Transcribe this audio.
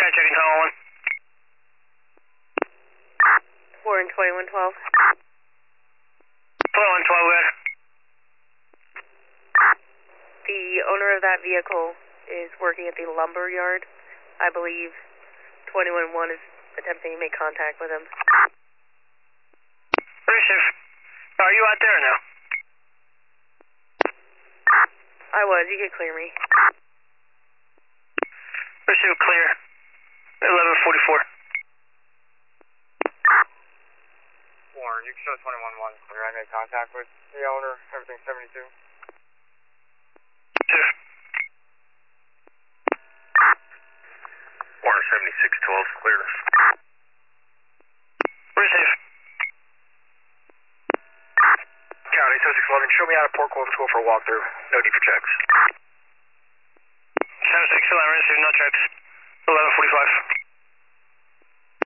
County checking tunnel 1. 4 and 2112. 2112, good. The owner of that vehicle is working at the lumber yard. I believe 211 is attempting to make contact with him. Receive. Are you out there or no? I was. You could clear me. Receive clear. 1144. Warren, you can show 211 clear. I made contact with the owner. Everything's 72. 2. Warren 7612, clear. Receive. County 7611, show me out of Port Colville for a walkthrough. No need for checks. 7611, receive, no checks.